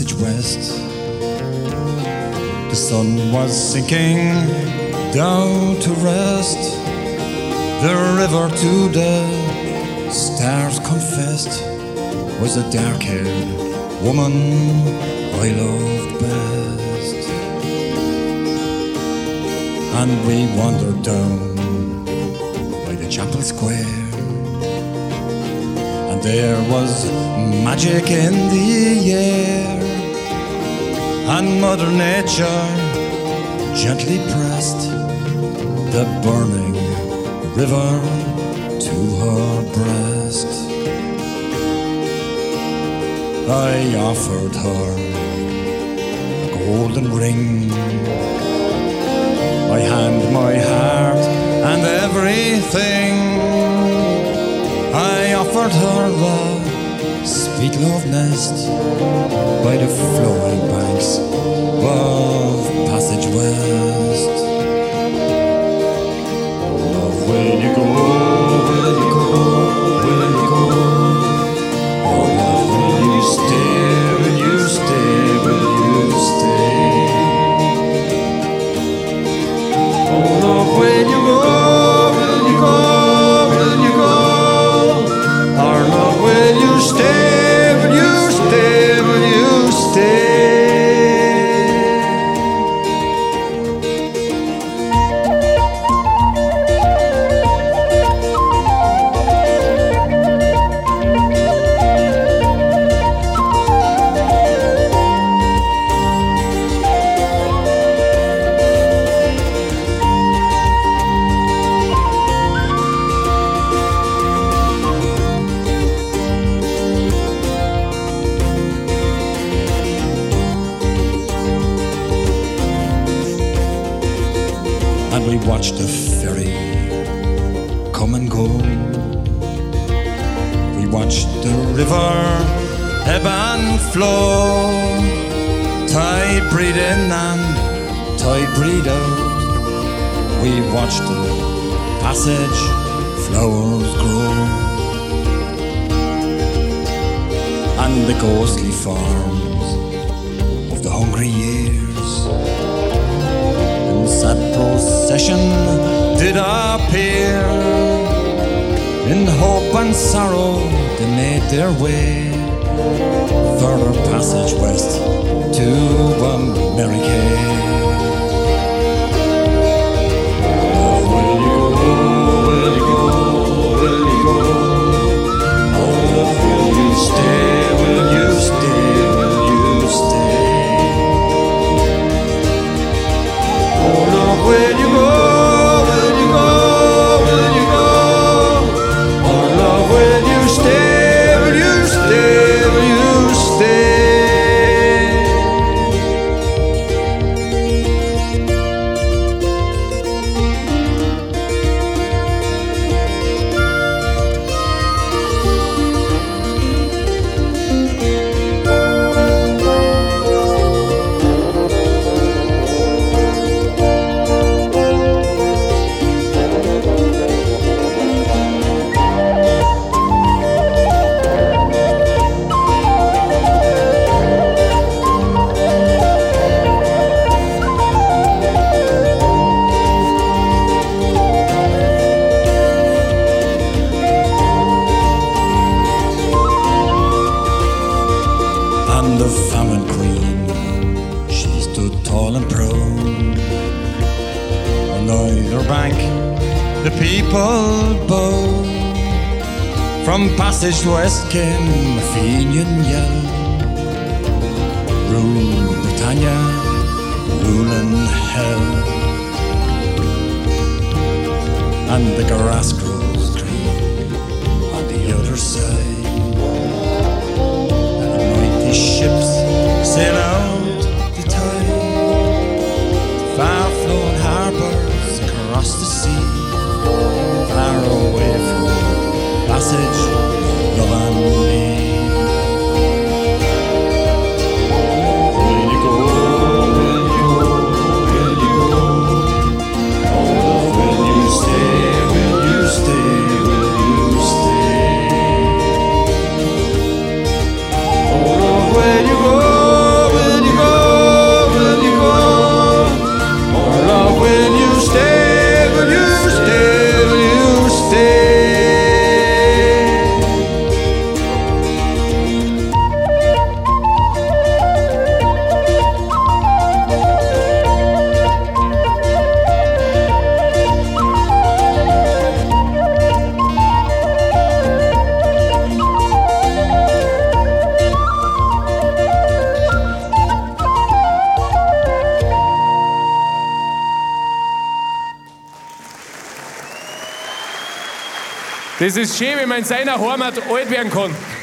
passage west. The sun was sinking down to rest. The river to the stars confessed was a dark-haired woman I loved best. And we wandered down by the chapel square, and there was magic in the air, and Mother Nature gently pressed the burning river to her breast. I offered her a golden ring, my hand, my heart, and everything. I offered her a sweet love nest by the flowing banks of Passage West. Love, will you go? Will you go? Will you go? Oh, love, will you stay? Will you stay? Will you stay? Oh, love, will you go? Will you go? Will you go? Our love, will you stay? Will you stay? Will you stay? And we watched the ferry come and go. We watched the river ebb and flow, tide breathe in and tide breathe out. We watched the passage flowers grow, and the ghostly forms of the hungry years in sad procession did appear. In hope and sorrow they made their way further passage west to America. Will you go? Will you go? Will you go? Oh, will you stay? Will you stay? Will you stay? Oh, love, will you go? Will you go? Will you go? Oh, love, will you stay? Will you stay? Will you stay? And the famine queen, she stood tall and proud. On either bank the people bowed. From Passage West came a Fenian yell. Rule Britannia, ruling hell. And the grass grows green on the other side. Ships sail out the tide, far-flowing harbours across the sea, far away from Passage, love and me. Will you go? Will you go? Will you go? Oh, will you stay? Will you stay? Das ist schön, wenn man in seiner Heimat alt werden kann.